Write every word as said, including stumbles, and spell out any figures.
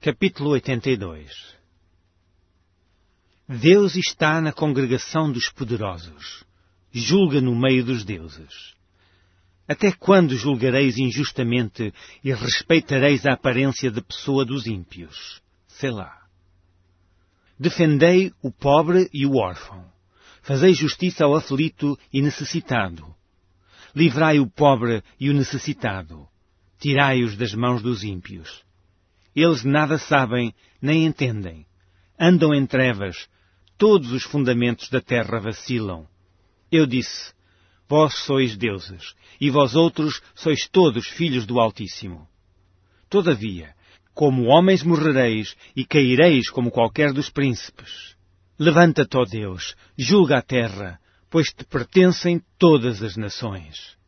Capítulo oitenta e dois. Deus está na congregação dos poderosos. Julga no meio dos deuses. Até quando julgareis injustamente e respeitareis a aparência de pessoa dos ímpios? Selá. Defendei o pobre e o órfão. Fazei justiça ao aflito e necessitado. Livrai o pobre e o necessitado. Tirai-os das mãos dos ímpios. Eles nada sabem, nem entendem. Andam em trevas. Todos os fundamentos da terra vacilam. Eu disse, vós sois deuses, e vós outros sois todos filhos do Altíssimo. Todavia, como homens morrereis, e caireis como qualquer dos príncipes. Levanta-te, ó Deus, julga a terra, pois te pertencem todas as nações.